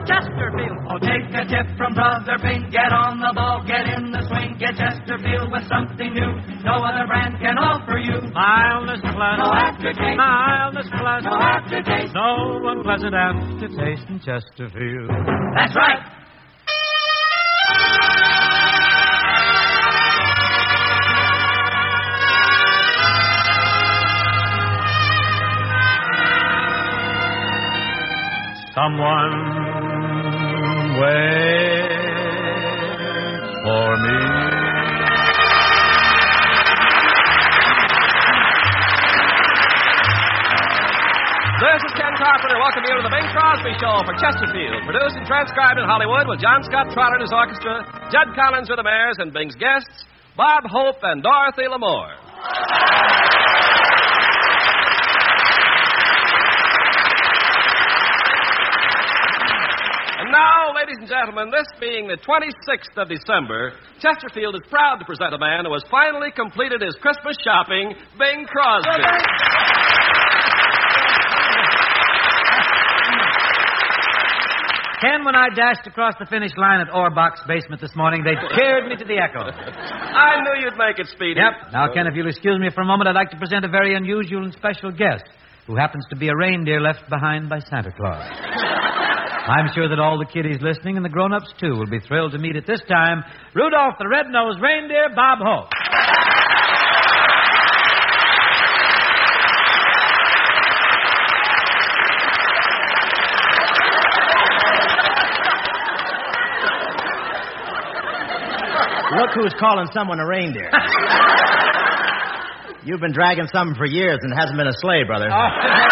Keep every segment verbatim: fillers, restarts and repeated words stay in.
Chesterfield. Oh, take a tip from Brother Bing. Get on the ball, get in the swing. Get Chesterfield with something new. No other brand can offer you. Mildness plus. No aftertaste. Mildness plus. No aftertaste. No unpleasant aftertaste in Chesterfield. That's right. Someone wait for me. This is Ken Carpenter. Welcome you to the Bing Crosby Show for Chesterfield. Produced and transcribed in Hollywood with John Scott Trotter and his orchestra, Judd Collins with the Mares, and Bing's guests, Bob Hope and Dorothy L'Amour. And now, ladies and gentlemen, this being the twenty-sixth of December, Chesterfield is proud to present a man who has finally completed his Christmas shopping, Bing Crosby. Ken, when I dashed across the finish line at Orbach's basement this morning, they cheered me to the echo. I knew you'd make it, Speedy. Yep. Now, Ken, if you'll excuse me for a moment, I'd like to present a very unusual and special guest who happens to be a reindeer left behind by Santa Claus. I'm sure that all the kiddies listening and the grown-ups, too, will be thrilled to meet at this time Rudolph the Red-Nosed Reindeer, Bob Hope. Look who's calling someone a reindeer. You've been dragging something for years and it hasn't been a sleigh, brother. Oh,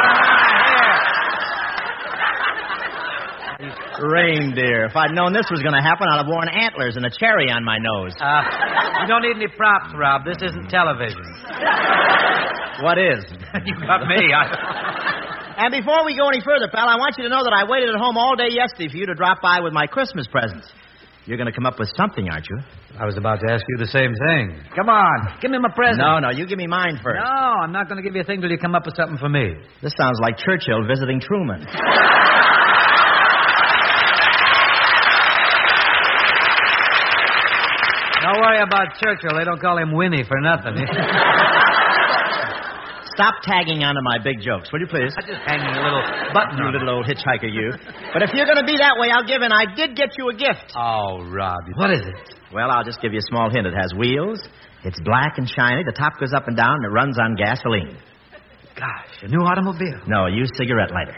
Reindeer. If I'd known this was going to happen, I'd have worn antlers and a cherry on my nose. Uh, you don't need any props, Rob. This isn't television. What is? You got me. I... And before we go any further, pal, I want you to know that I waited at home all day yesterday for you to drop by with my Christmas presents. You're going to come up with something, aren't you? I was about to ask you the same thing. Come on, give me my present. No, no, you give me mine first. No, I'm not going to give you a thing till you come up with something for me. This sounds like Churchill visiting Truman. Don't worry about Churchill. They don't call him Winnie for nothing. Stop tagging onto my big jokes, will you please? I'm just hanging a little button. You little old hitchhiker, you. But if you're going to be that way, I'll give in. I did get you a gift. Oh, Robbie. What is it? Well, I'll just give you a small hint. It has wheels. It's black and shiny. The top goes up and down, and it runs on gasoline. Gosh, a new automobile. No, a used cigarette lighter.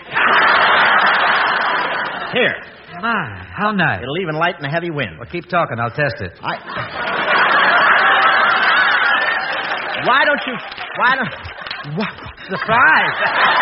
Here. My, how nice. It'll even light in a heavy wind. Well, keep talking. I'll test it. I... Why don't you... Why don't... What? Surprise.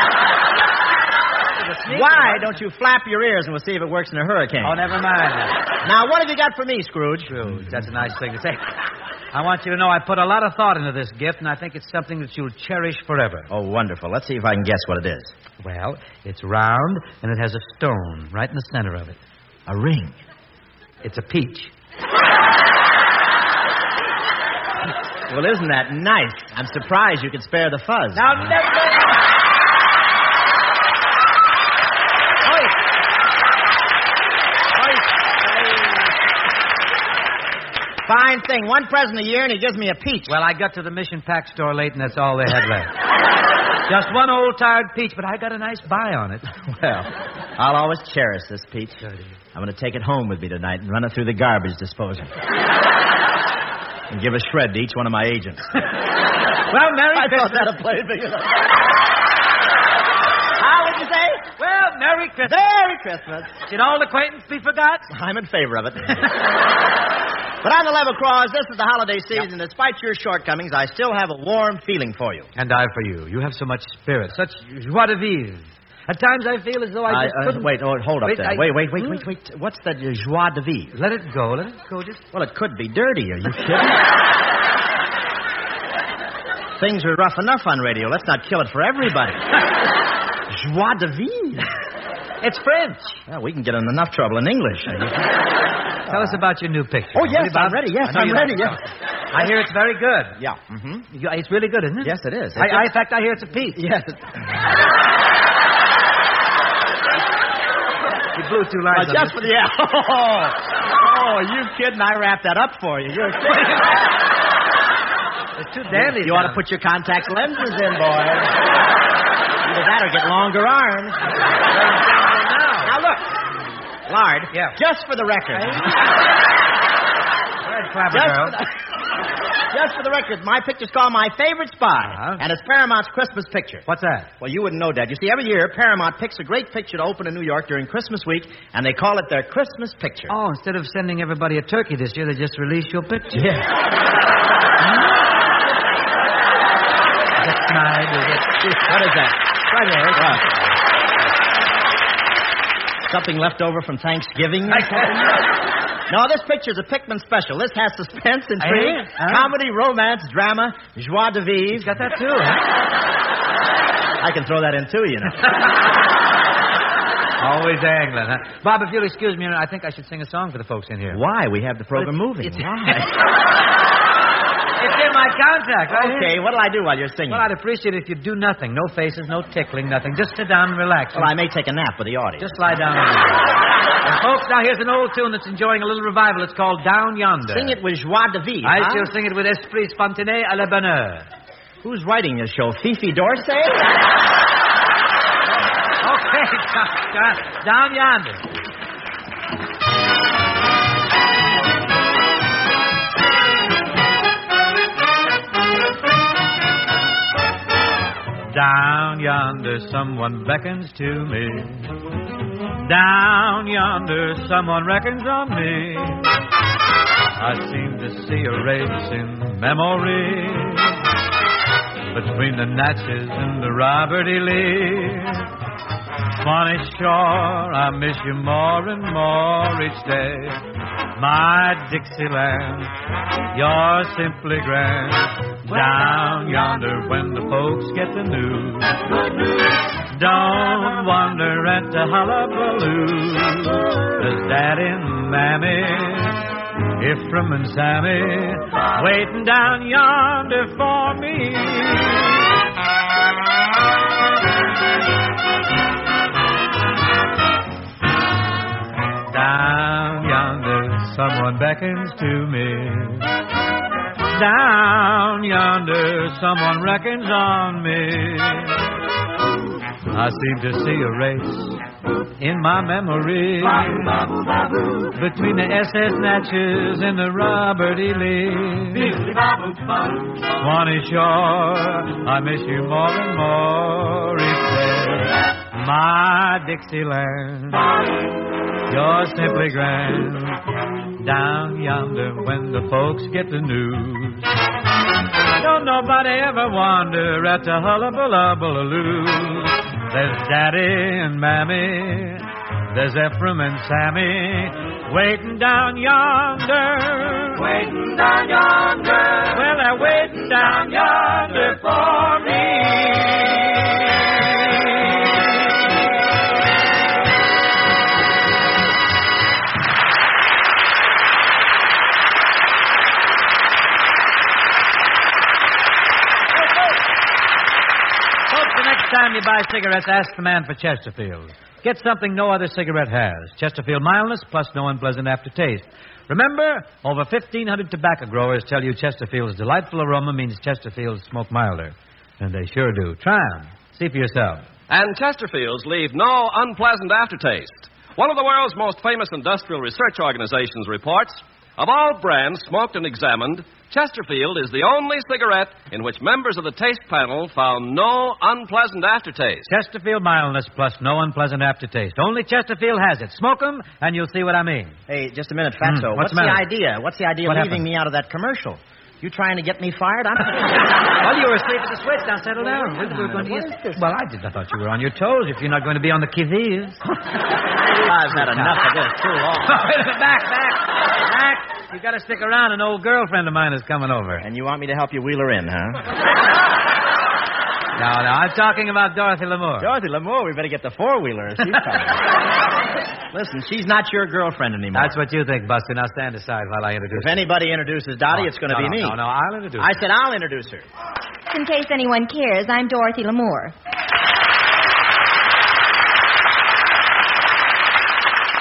Why don't you flap your ears and we'll see if it works in a hurricane? Oh, never mind. Now, what have you got for me, Scrooge? Scrooge, that's a nice thing to say. I want you to know I put a lot of thought into this gift, and I think it's something that you'll cherish forever. Oh, wonderful. Let's see if I can guess what it is. Well, it's round, and it has a stone right in the center of it. A ring. It's a peach. Well, isn't that nice? I'm surprised you could spare the fuzz. Now, never... Fine thing. One present a year, and he gives me a peach. Well, I got to the Mission Pack store late, and that's all they had left. Just one old tired peach, but I got a nice buy on it. Well, I'll always cherish this peach. I'm going to take it home with me tonight and run it through the garbage disposal. And give a shred to each one of my agents. Well, Merry I Christmas. thought that'd play big enough. How would you say? Well, Merry Christmas. Merry Christmas. Should old acquaintance be forgot? I'm in favor of it. But on the level, Claus, this is the holiday season. Yep. Despite your shortcomings, I still have a warm feeling for you. And I for you. You have so much spirit, such joie de vivre. At times I feel as though I just uh, couldn't... Wait, oh, hold up wait, there. I... Wait, wait, wait, wait, wait. What's that uh, joie de vivre? Let it go, let it go. Just... Well, it could be dirty. Are you kidding? Things are rough enough on radio. Let's not kill it for everybody. Joie de vivre. It's French. Well, we can get in enough trouble in English. Tell us about your new picture. Oh, yes, I'm ready. Yes, I'm ready. Yes. I hear it's very good. Yeah. Mm-hmm. You, it's really good, isn't it? Yes, it is. I, I, in fact, I hear it's a peach. Yes. It... You blew two lines. Uh, just for the... Yeah. Oh, oh, you kidding? I wrapped that up for you. You're kidding. It's too dandy. You ought to put your contact lenses in, boy. Either that or get longer arms. Now, look. Lard, yeah. just for the record. Clever just, girl. For the, just for the record, my picture's called My Favorite Spy, uh-huh. and it's Paramount's Christmas picture. What's that? Well, you wouldn't know that. You see, every year, Paramount picks a great picture to open in New York during Christmas week, and they call it their Christmas picture. Oh, instead of sending everybody a turkey this year, they just release your picture. Yeah. That's my idea. What is that? Right here. What? Something left over from Thanksgiving? No, this picture's a Pickman special. This has suspense, intrigue, Hey? Huh? comedy, romance, drama, joie de vivre. He's got that too, huh? I can throw that in too, you know. Always angling, huh? Bob, if you'll excuse me, I think I should sing a song for the folks in here. Why? We have the program Well, moving. it's- Why? It's in my contract, right? Okay, what'll I do while you're singing? Well, I'd appreciate it if you do nothing. No faces, no tickling, nothing. Just sit down and relax. Well, I may take a nap with the audience. Just lie down. And folks, now here's an old tune that's enjoying a little revival. It's called Down Yonder. Sing it with joie de vivre, I huh? shall sing it with esprit spontané à la bonne heure. Who's writing this show? Fifi Dorsey? Okay, down, down yonder. Down yonder, someone beckons to me. Down yonder, someone reckons on me. I seem to see a race in memory between the Natchez and the Robert E. Lee. Funny shore, I miss you more and more each day. My Dixieland, you're simply grand. Down yonder when the folks get the news, don't wonder at the hullabaloo. There's Daddy and Mammy, Ephraim and Sammy, waiting down yonder for me. Down yonder, someone beckons to me. Down yonder, someone reckons on me. I seem to see a race in my memory between the S S Natchez and the Robert E. Lee. Swanee Shore, I miss you more and more each day. My Dixieland, you're simply grand. Down yonder when the folks get the news, don't nobody ever wonder at the hullabaloo. There's Daddy and Mammy, there's Ephraim and Sammy, waiting down yonder, waiting down yonder. Well, they're waiting down yonder for me. Next time you buy cigarettes, ask the man for Chesterfield. Get something no other cigarette has. Chesterfield mildness plus no unpleasant aftertaste. Remember, over fifteen hundred tobacco growers tell you Chesterfield's delightful aroma means Chesterfield's smoke milder. And they sure do. Try 'em. See for yourself. And Chesterfields leave no unpleasant aftertaste. One of the world's most famous industrial research organizations reports, of all brands smoked and examined, Chesterfield is the only cigarette in which members of the taste panel found no unpleasant aftertaste. Chesterfield mildness plus no unpleasant aftertaste. Only Chesterfield has it. Smoke 'em, and you'll see what I mean. Hey, just a minute, Fatso. Mm, what's what's the the matter? idea? What's the idea What of leaving happened? me out of that commercial? You trying to get me fired? I'm... Well, you were asleep at the switch. Now settle down. We were going to get... Well, I did. I thought you were on your toes if you're not going to be on the qui-vive. I've had enough of this too long. Wait a minute. Back, back, back. You got to stick around. An old girlfriend of mine is coming over. And you want me to help you wheel her in, huh? No, no. I'm talking about Dorothy Lamour. Dorothy Lamour, we better get the four-wheeler if she's coming. Listen, she's not your girlfriend anymore. That's what you think, Buster. Now stand aside while I introduce If anybody introduces Dottie, her. it's going to no, be no, me. No, no, I'll introduce I her. said I'll introduce her. In case anyone cares, I'm Dorothy Lamour.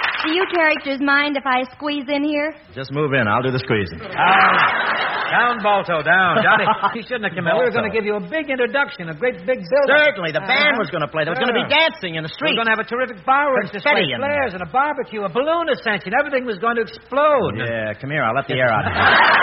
you characters mind if I squeeze in here? Just move in. I'll do the squeezing. Down, down, Balto, down. Dottie, you shouldn't have come in. We were going to give you a big introduction, a great big build. Certainly. The band was going to play. There was going to be dancing in the street. We were going to have a terrific fireworks display, Confetti and- flares, and a barbecue, a balloon ascension. Everything was going to explode. Yeah, come here. I'll let the air out.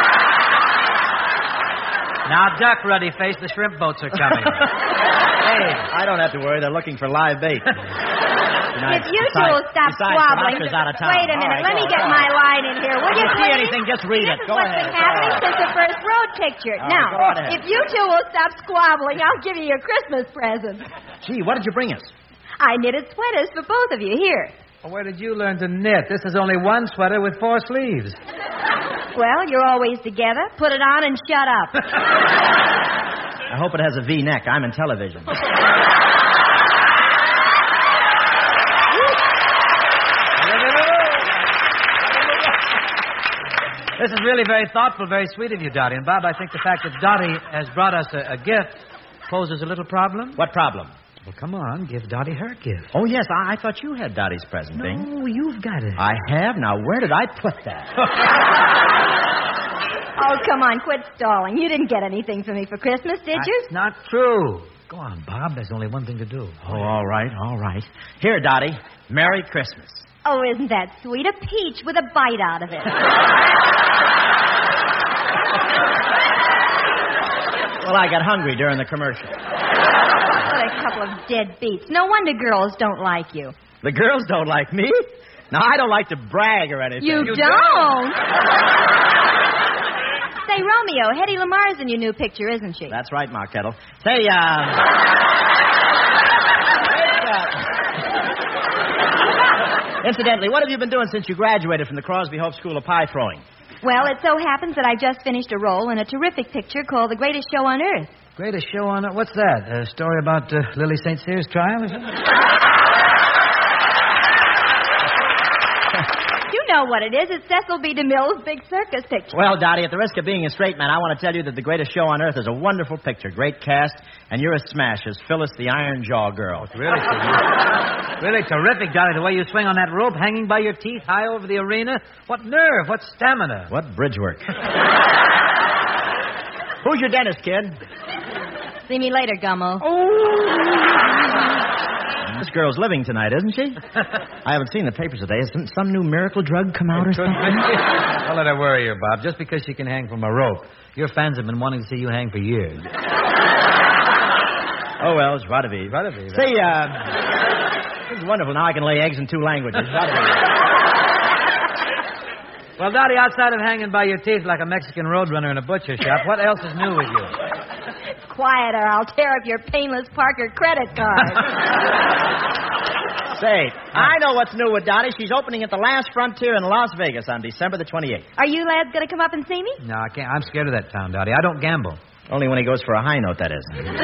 Now, duck, Ruddy Face. The shrimp boats are coming. Hey, I don't have to worry. They're looking for live bait. If you two will stop squabbling. Out of town. Wait a minute. Right, Let me on, get on. my line in here. Will you If you see please? anything, just read this it. Is Go what's ahead. been happening since the first road picture. All right, now, go right ahead. if you two will stop squabbling, I'll give you your Christmas present. Gee, what did you bring us? I knitted sweaters for both of you. Here. Well, where did you learn to knit? This is only one sweater with four sleeves. Well, you're always together. Put it on and shut up. I hope it has a V-neck. I'm in television. This is really very thoughtful, very sweet of you, Dottie. And, Bob, I think the fact that Dottie has brought us a, a gift poses a little problem. What problem? Well, come on, give Dottie her gift. Oh, yes, I, I thought you had Dottie's present, Bing. No, you've got it. I have? Now, where did I put that? Oh, come on. Quit stalling. You didn't get anything for me for Christmas, did you? That's not true. Go on, Bob. There's only one thing to do. Oh, all right, all right. Here, Dottie. Merry Christmas. Oh, isn't that sweet? A peach with a bite out of it. Well, I got hungry during the commercial. What a couple of dead beats. No wonder girls don't like you. The girls don't like me? Now, I don't like to brag or anything. You, You don't? Say, Romeo, Hedy Lamar's in your new picture, isn't she? That's right, Ma Kettle. Say, uh... Incidentally, what have you been doing since you graduated from the Crosby Hope School of Pie Throwing? Well, it so happens that I just finished a role in a terrific picture called The Greatest Show on Earth. Greatest show on it. What's that? A story about uh, Lily Saint Cyr's trial or something? You know what it is. It's Cecil B. DeMille's big circus picture. Well, Dottie, at the risk of being a straight man, I want to tell you that The Greatest Show on Earth is a wonderful picture. Great cast, and you're a smash as Phyllis the Iron Jaw Girl. Really, really terrific, Dottie. The way you swing on that rope, hanging by your teeth, high over the arena. What nerve, what stamina. What bridge work. Who's your dentist, kid? See me later, Gummo. This girl's living tonight, isn't she? I haven't seen the papers today. Has some, some new miracle drug come out or something? Don't let her worry you, Bob. Just because she can hang from a rope. Your fans have been wanting to see you hang for years. Oh, well, it's Vadavi. Vadavi, Say, uh... this is wonderful. Now I can lay eggs in two languages. Vadavi. Well, Dottie, outside of hanging by your teeth like a Mexican roadrunner in a butcher shop, what else is new with you? Quiet or I'll tear up your painless Parker credit card. Say, I know what's new with Dottie. She's opening at the Last Frontier in Las Vegas on December the twenty-eighth. Are you lads going to come up and see me? No, I can't. I'm scared of that town, Dottie. I don't gamble. Only when he goes for a high note, that is.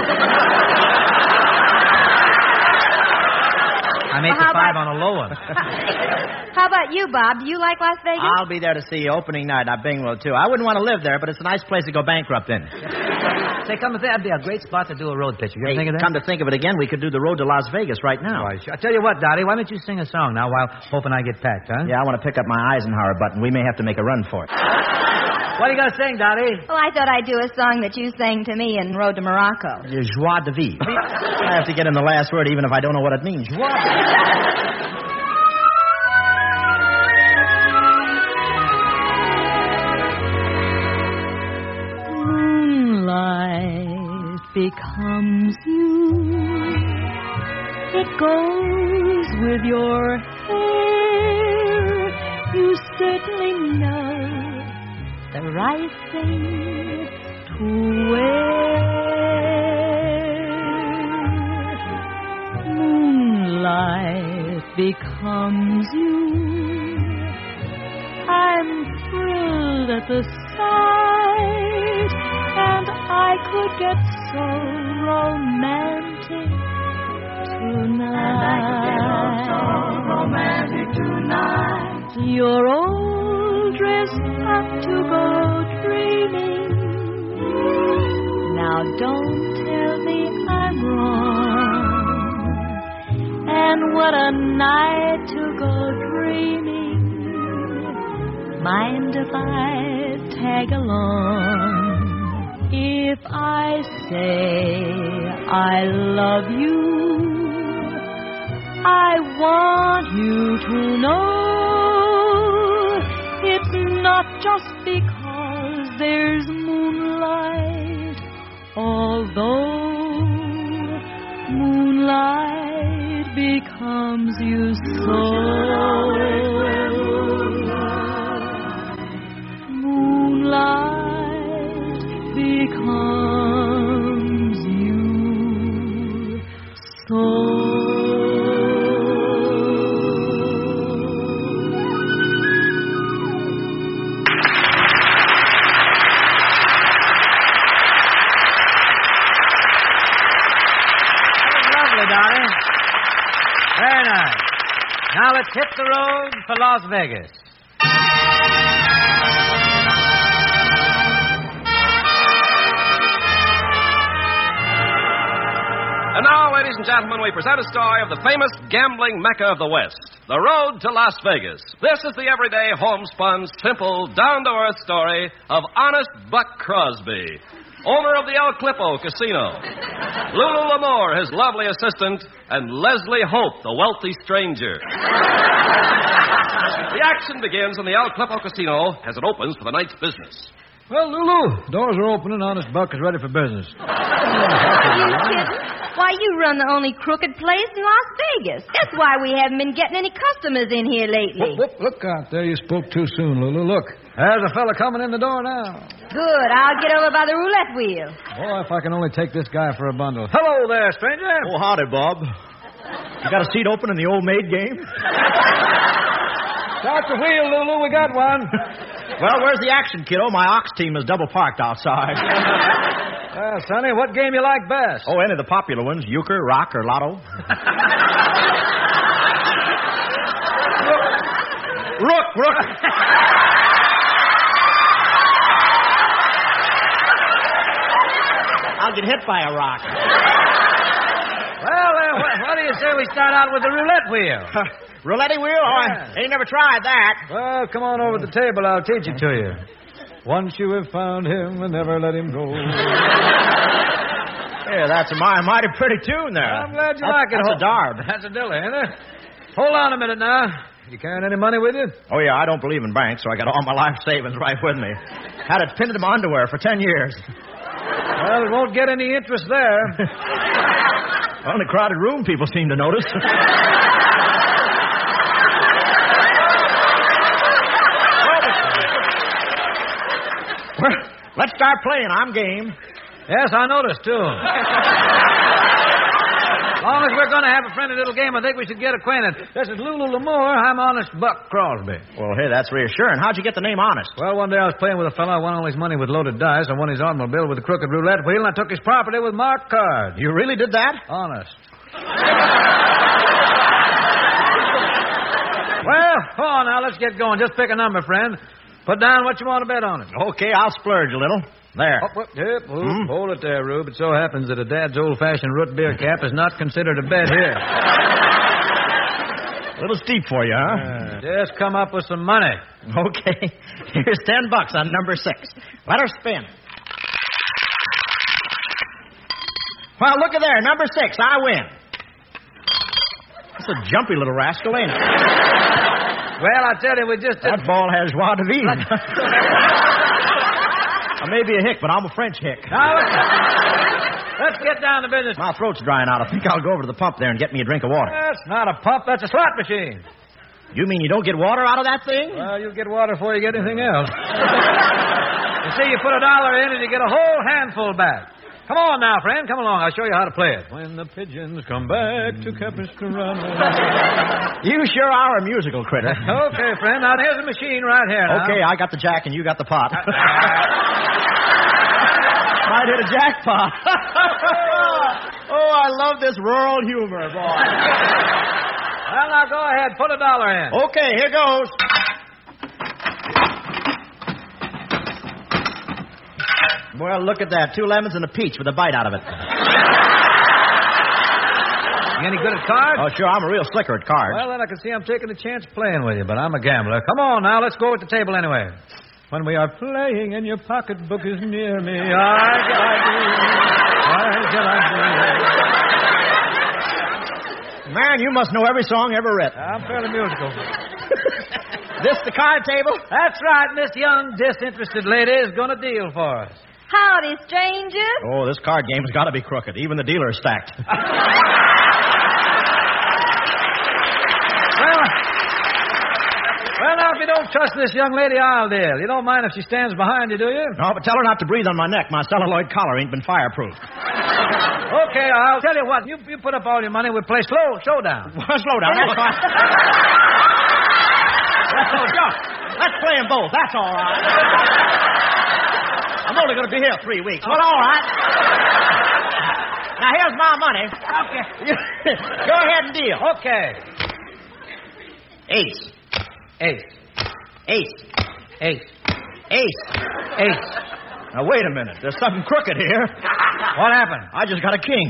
I make Well, the how five about- on a low one. How about you, Bob? Do you like Las Vegas? I'll be there to see you opening night. I Bing will, too. I wouldn't want to live there, but it's a nice place to go bankrupt in. Say, come to think, that'd be a great spot to do a road picture. You ever Hey, think of that? come to think of it again, we could do the road to Las Vegas right now. Why, sure. I tell you what, Dottie, why don't you sing a song now while hoping I get packed, huh? Yeah, I want to pick up my Eisenhower button. We may have to make a run for it. What are you going to sing, Dottie? Well, I thought I'd do a song that you sang to me in Road to Morocco. Joie de vie. I have to get in the last word even if I don't know what it means. Joie de vie. Moonlight becomes you. It goes with your hair. You certainly know the right thing to wear. Moonlight becomes you. I'm thrilled at the sight, and I could get so romantic tonight. So romantic tonight. You're all dressed up to go dreaming. Now don't tell me I'm wrong. And what a night to go dreaming. mind if I tag along? If I say I love you, I want you to know it's not just because there's moonlight, although moonlight becomes you so. Moonlight becomes you so. Very nice. Now let's hit the road for Las Vegas. And now, ladies and gentlemen, we present a story of the famous gambling mecca of the West, the road to Las Vegas. This is the everyday, homespun, simple, down-to-earth story of honest Buck Crosby, owner of the El Clipo Casino, Lulu Lamore, his lovely assistant, and Leslie Hope, the wealthy stranger. The action begins in the El Clipo Casino as it opens for the night's business. Well, Lulu, doors are open and Honest Buck is ready for business. Are you kidding? Why, you run the only crooked place in Las Vegas. That's why we haven't been getting any customers in here lately. Look, look, look out there. You spoke too soon, Lulu. Look, there's a fella coming in the door now. Good. I'll get over by the roulette wheel. Boy, if I can only take this guy for a bundle. Hello there, stranger. Oh, howdy, Bob. You got a seat open in the old maid game? Start the wheel, Lulu. We got one. Well, where's the action, kiddo? My ox team is double parked outside. Well, Sonny, what game you like best? Oh, any of the popular ones. Euchre, Rock, or Lotto. Rook, Rook. I'll get hit by a rock. Well, uh, what, what do you say we start out with the roulette wheel? Roulette wheel? Oh, I ain't never tried that. Well, come on over to the table. I'll teach it to you. Once you have found him and never let him go. Yeah, that's a mighty, mighty pretty tune there. I'm glad you that's, like it. That's a darb. That's a dilly, ain't it? Hold on a minute now. You carrying any money with you? Oh, yeah, I don't believe in banks, so I got all my life savings right with me. Had it pinned in my underwear for ten years. Well, it won't get any interest there. Well, in a crowded room, people seem to notice. Well, let's start playing. I'm game. Yes, I noticed, too. As long as we're going to have a friendly little game, I think we should get acquainted. This is Lulu Lamore. I'm Honest Buck Crosby. Well, hey, that's reassuring. How'd you get the name Honest? Well, one day I was playing with a fellow. I won all his money with loaded dice. I won his automobile with a crooked roulette wheel, and I took his property with marked cards. You really did that? Honest. Well, hold on now. Let's get going. Just pick a number, friend. Put down what you want to bet on it. Okay, I'll splurge a little. There. Oh, well, yep, oh, hmm? Hold it there, Rube. It so happens that a dad's old-fashioned root beer cap is not considered a bet here. A little steep for you, huh? Uh, just come up with some money. Okay. Here's ten bucks on number six. Let her spin. Well, look at there. Number six. I win. That's a jumpy little rascal, ain't it? Well, I tell you, we just... That didn't... ball has joie de vivre. I may be a hick, but I'm a French hick. Now, let's, let's get down to business. My throat's drying out. I think I'll go over to the pump there and get me a drink of water. That's not a pump. That's a slot machine. You mean you don't get water out of that thing? Well, you'll get water before you get anything else. You see, you put a dollar in and you get a whole handful back. Come on now, friend. Come along. I'll show you how to play it. When the pigeons come back to Capistrano. You sure are a musical critter. Okay, friend. Now, there's the machine right here. Now. Okay, I got the jack and you got the pot. Might hit a jackpot. Oh, I love this rural humor, boy. Well, now, go ahead. Put a dollar in. Okay, here goes. Well, look at that. Two lemons and a peach with a bite out of it. You any good at cards? Oh, sure, I'm a real slicker at cards. Well, then I can see I'm taking a chance playing with you, but I'm a gambler. Come on now, let's go at the table anyway. When we are playing and your pocketbook is near me, I shall I do, I shall I do. Man, you must know every song ever written. I'm fairly musical. This the card table? That's right, Miss Young, disinterested lady is going to deal for us. Howdy, strangers. Oh, this card game's got to be crooked. Even the dealer is stacked. well, well, now, if you don't trust this young lady, I'll deal. You don't mind if she stands behind you, do you? No, but tell her not to breathe on my neck. My celluloid collar ain't been fireproofed. Okay, I'll tell you what. You, you put up all your money, we'll play slow showdown. Slow down, that's fine. Oh, Joe, let's play them both. That's all right. I'm only going to be here three weeks. Well, all right. Now, here's my money. Okay. Go ahead and deal. Okay. Ace. Ace. Ace. Ace. Ace. Ace. Now, wait a minute. There's something crooked here. What happened? I just got a king.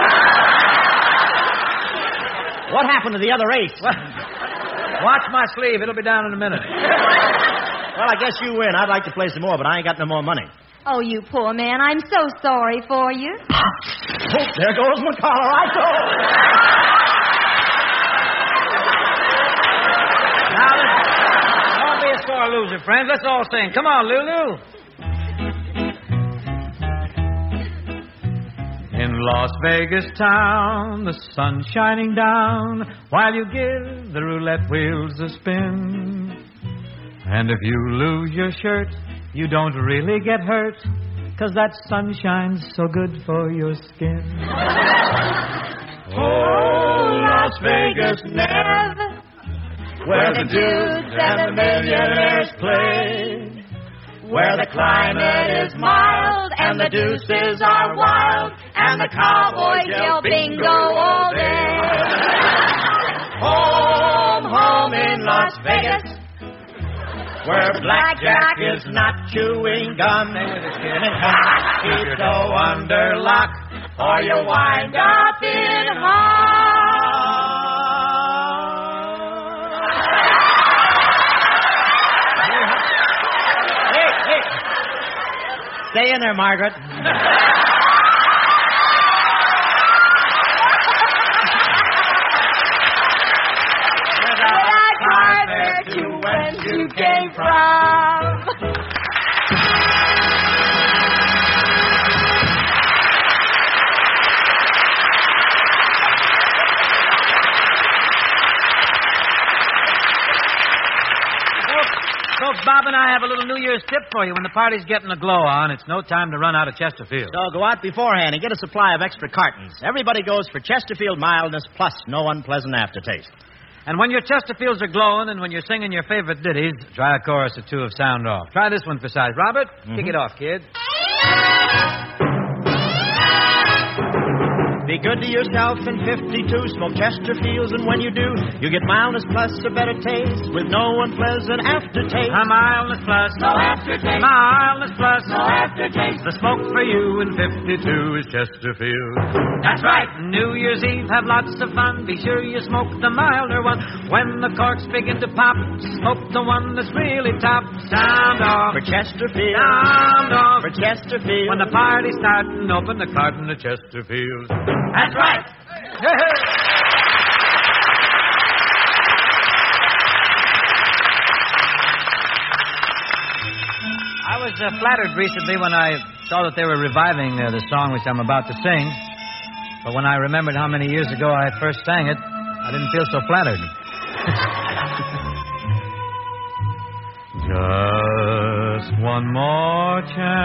What happened to the other ace? Well, watch my sleeve. It'll be down in a minute. Well, I guess you win. I'd like to play some more, but I ain't got no more money. Oh, you poor man. I'm so sorry for you. Oh, there goes my collar. I told you. Now, let's, don't be a sore loser, friends. Let's all sing. Come on, Lulu. In Las Vegas town, the sun's shining down while you give the roulette wheels a spin. And if you lose your shirt, you don't really get hurt, 'cause that sunshine's so good for your skin. Oh, Las Vegas, Nev, where the dudes and the millionaires play, where the climate is mild and the deuces are wild and the cowboys yell bingo all day. Home, home in Las Vegas, where blackjack is not chewing gum, and keep your dough under lock, or you wind up in Hey, hey. Stay in there, Margaret. to whence you came from. Folks, Bob and I have a little New Year's tip for you. When the party's getting a glow on, it's no time to run out of Chesterfield. So go out beforehand and get a supply of extra cartons. Everybody goes for Chesterfield mildness plus no unpleasant aftertaste. And when your Chesterfields are glowing and when you're singing your favorite ditties, try a chorus or two of Sound Off. Try this one for size. Robert, Mm-hmm. kick it off, kid. Be good to yourself in fifty-two. Smoke Chesterfields, and when you do, you get mildness plus a better taste with no unpleasant aftertaste. A mildness plus, No aftertaste. mildness plus, No aftertaste. the smoke for you in fifty-two is Chesterfield. That's right. New Year's Eve, have lots of fun. Be sure you smoke the milder one. When the corks begin to pop, smoke the one that's really top. Sound off. For Chesterfield. Sound off. For Chesterfield. When the party's starting, open the carton of Chesterfield. That's right. I was uh, flattered recently when I saw that they were reviving uh, the song which I'm about to sing. But when I remembered how many years ago I first sang it, I didn't feel so flattered. Just one more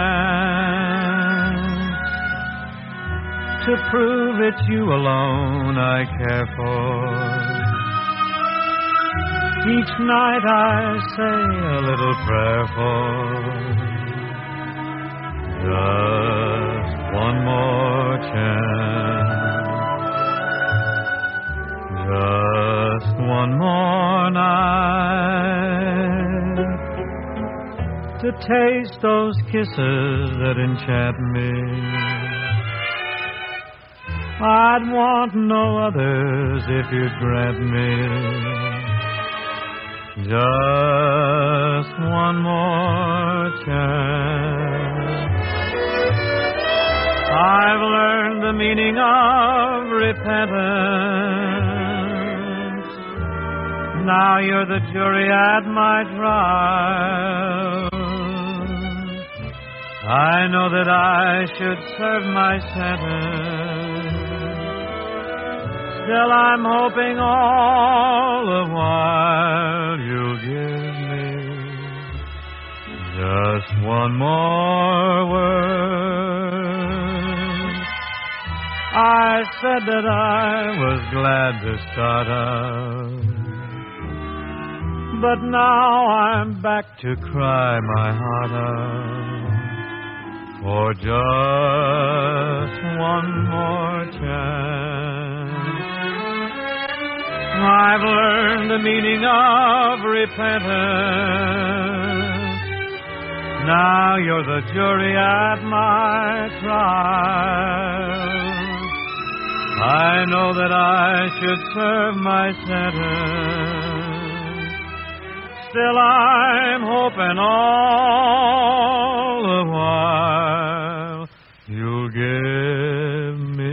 chance to prove it's you alone I care for. Each night I say a little prayer for. Just one more chance. Just one more night to taste those kisses that enchant me. I'd want no others if you'd grant me just one more chance. I've learned the meaning of repentance. Now you're the jury at my trial. I know that I should serve my sentence. Still I'm hoping all the while you'll give me just one more word. I said that I was glad to start out, but now I'm back to cry my heart out for just one more chance. I've learned the meaning of repentance. Now you're the jury at my trial. I know that I should serve my sentence. Still I'm hoping all the while you'll give me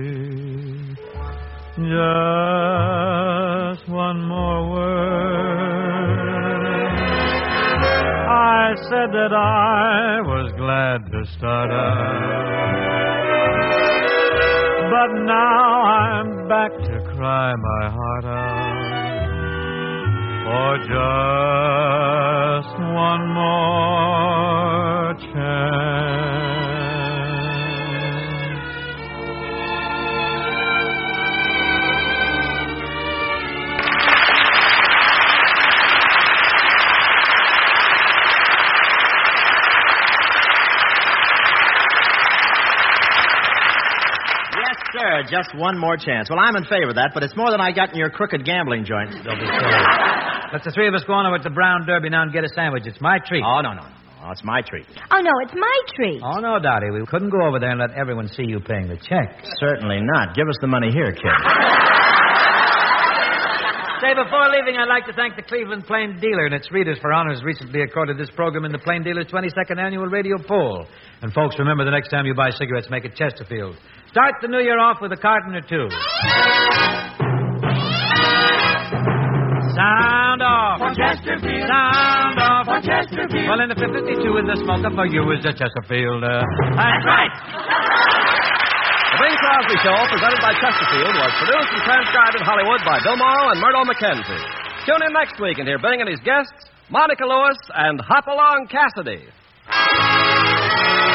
just one more word. I said that I was glad to start out, but now I'm back to cry my heart out for just one more chance. Sure, just one more chance. Well, I'm in favor of that, but it's more than I got in your crooked gambling joint. Don't be silly. Let's the three of us go on over to the Brown Derby now and get a sandwich. It's my treat. Oh, no, no, no, no. It's my treat. Oh, no, it's my treat. Oh, no, Dottie. We couldn't go over there and let everyone see you paying the check. Certainly not. Give us the money here, kid. Say, before leaving, I'd like to thank the Cleveland Plain Dealer and its readers for honors recently accorded this program in the Plain Dealer's twenty-second annual radio poll. And, folks, remember the next time you buy cigarettes, make it Chesterfield. Start the new year off with a carton or two. Sound off. For Chesterfield. Sound off. For Chesterfield. Well, in the fifty-two in the smoker for you is the Chesterfield. Uh, That's right. The Bing Crosby Show, presented by Chesterfield, was produced and transcribed in Hollywood by Bill Morrow and Myrtle McKenzie. Tune in next week and hear Bing and his guests, Monica Lewis and Hopalong Cassidy.